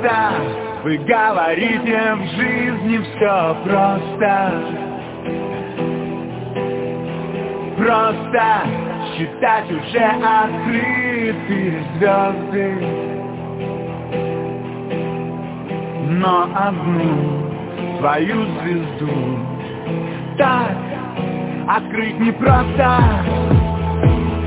просто. Вы говорите, в жизни все просто. Просто считать уже открытые звезды, но одну свою звезду так открыть непросто.